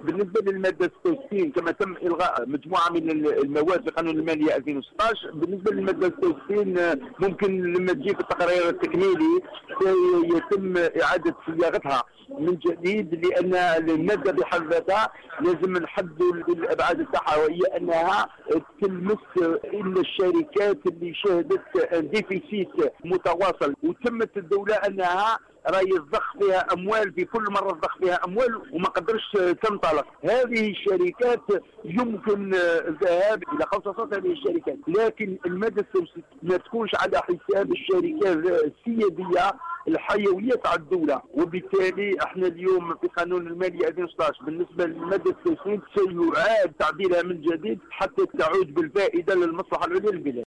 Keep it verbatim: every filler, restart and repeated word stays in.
بالنسبه للماده ستة وستين كما تم الغاء مجموعه من المواد في قانون الماليه ألفين وستة عشر. بالنسبه للماده ستة وستين ممكن لما تجي في التقرير التكميلي يتم اعاده صياغتها من جديد، لان الماده بحد ذاتها لازم نحدوا الابعاد تاعها، وهي انها تلمس الا الشركات اللي شهدت ديفيسيت متواصل وتمت الدوله انها راهي تضخ فيها اموال في كل مره تضخ فيها اموال وما قدرش تنطلق. هذه الشركات يمكن الذهاب الى خصصات هذه الشركات، لكن الماده السوسيه ما تكونش على حساب الشركات السياديه الحيويه تاع الدوله. وبالتالي احنا اليوم في قانون الماليه ألفين وستة عشر بالنسبه للماده السوسيه سيعاد تعديلها من جديد حتى تعود بالفائده للمصلحه العليا للبلاد.